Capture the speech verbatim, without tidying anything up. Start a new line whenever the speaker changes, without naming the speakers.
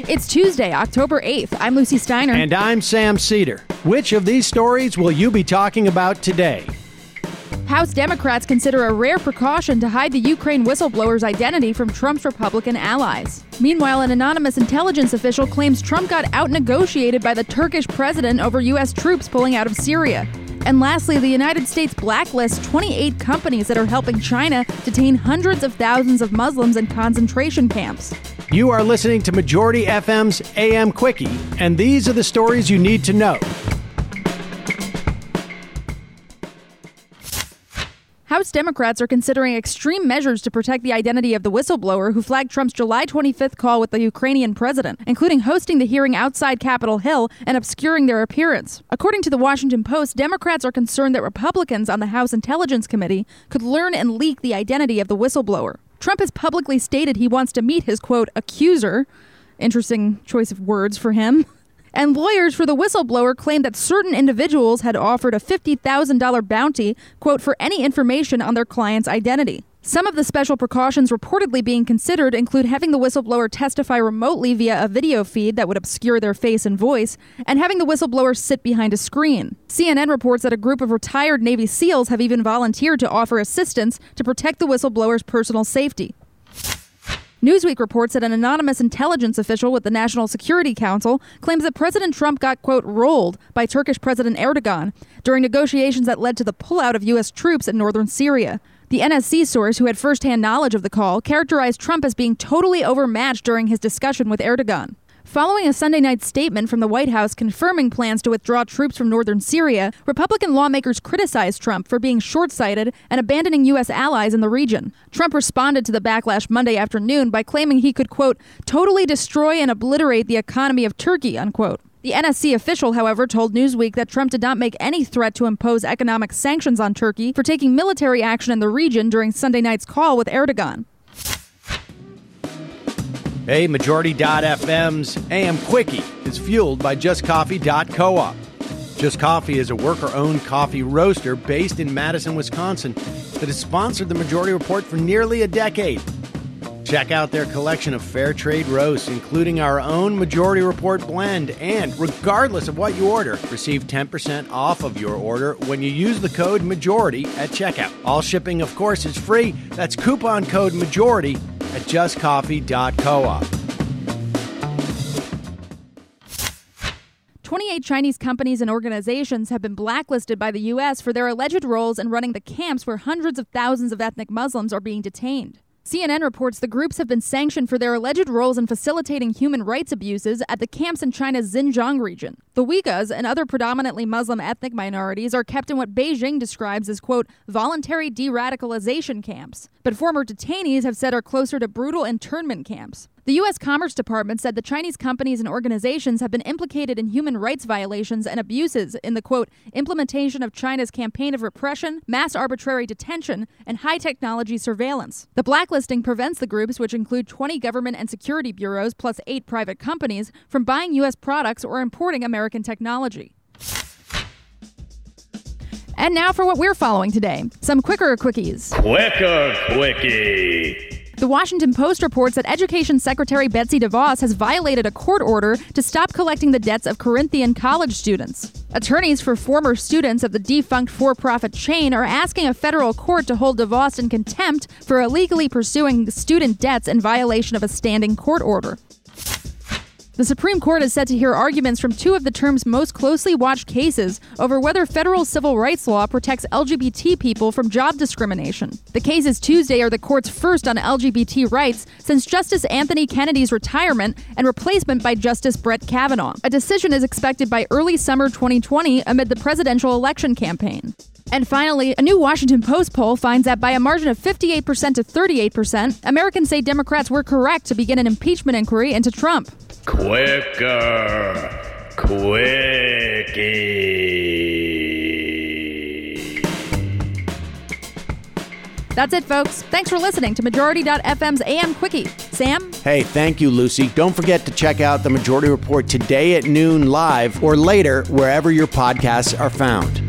It's Tuesday, October eighth. I'm Lucy Steiner.
And I'm Sam Cedar. Which of these stories will you be talking about today?
House Democrats consider a rare precaution to hide the Ukraine whistleblower's identity from Trump's Republican allies. Meanwhile, an anonymous intelligence official claims Trump got out-negotiated by the Turkish president over U S troops pulling out of Syria. And lastly, the United States blacklists twenty-eight companies that are helping China detain hundreds of thousands of Muslims in concentration camps.
You are listening to Majority F M's A M Quickie, and these are the stories you need to know.
House Democrats are considering extreme measures to protect the identity of the whistleblower who flagged Trump's July twenty-fifth call with the Ukrainian president, including hosting the hearing outside Capitol Hill and obscuring their appearance. According to the Washington Post, Democrats are concerned that Republicans on the House Intelligence Committee could learn and leak the identity of the whistleblower. Trump has publicly stated he wants to meet his, quote, accuser. Interesting choice of words for him. And lawyers for the whistleblower claimed that certain individuals had offered a fifty thousand dollars bounty, quote, for any information on their client's identity. Some of the special precautions reportedly being considered include having the whistleblower testify remotely via a video feed that would obscure their face and voice, and having the whistleblower sit behind a screen. C N N reports that a group of retired Navy SEALs have even volunteered to offer assistance to protect the whistleblower's personal safety. Newsweek reports that an anonymous intelligence official with the National Security Council claims that President Trump got, quote, rolled by Turkish President Erdogan during negotiations that led to the pullout of U S troops in northern Syria. The N S C source, who had firsthand knowledge of the call, characterized Trump as being totally overmatched during his discussion with Erdogan. Following a Sunday night statement from the White House confirming plans to withdraw troops from northern Syria, Republican lawmakers criticized Trump for being short-sighted and abandoning U S allies in the region. Trump responded to the backlash Monday afternoon by claiming he could, quote, totally destroy and obliterate the economy of Turkey, unquote. The N S C official, however, told Newsweek that Trump did not make any threat to impose economic sanctions on Turkey for taking military action in the region during Sunday night's call with Erdogan.
Hey, Majority dot F M's A M Quickie is fueled by just coffee dot coop. Just Coffee is a worker-owned coffee roaster based in Madison, Wisconsin that has sponsored the Majority Report for nearly a decade. Check out their collection of fair trade roasts, including our own Majority Report blend, and regardless of what you order, receive ten percent off of your order when you use the code MAJORITY at checkout. All shipping, of course, is free. That's coupon code MAJORITY at just coffee dot coop.
twenty-eight Chinese companies and organizations have been blacklisted by the U S for their alleged roles in running the camps where hundreds of thousands of ethnic Muslims are being detained. C N N reports the groups have been sanctioned for their alleged roles in facilitating human rights abuses at the camps in China's Xinjiang region. The Uyghurs and other predominantly Muslim ethnic minorities are kept in what Beijing describes as, quote, voluntary de-radicalization camps, but former detainees have said are closer to brutal internment camps. The U S Commerce Department said the Chinese companies and organizations have been implicated in human rights violations and abuses in the, quote, implementation of China's campaign of repression, mass arbitrary detention, and high-technology surveillance. The blacklisting prevents the groups, which include twenty government and security bureaus plus eight private companies, from buying U S products or importing American technology. And now for what we're following today. Some quicker quickies.
Quicker quickie.
The Washington Post reports that Education Secretary Betsy DeVos has violated a court order to stop collecting the debts of Corinthian college students. Attorneys for former students of the defunct for-profit chain are asking a federal court to hold DeVos in contempt for illegally pursuing student debts in violation of a standing court order. The Supreme Court is set to hear arguments from two of the term's most closely watched cases over whether federal civil rights law protects L G B T people from job discrimination. The cases Tuesday are the court's first on L G B T rights since Justice Anthony Kennedy's retirement and replacement by Justice Brett Kavanaugh. A decision is expected by early summer twenty twenty amid the presidential election campaign. And finally, a new Washington Post poll finds that by a margin of fifty-eight percent to thirty-eight percent, Americans say Democrats were correct to begin an impeachment inquiry into Trump.
Quicker Quickie.
That's it, folks. Thanks for listening to Majority dot F M's A M Quickie. Sam?
Hey, thank you, Lucy. Don't forget to check out the Majority Report today at noon live or later wherever your podcasts are found.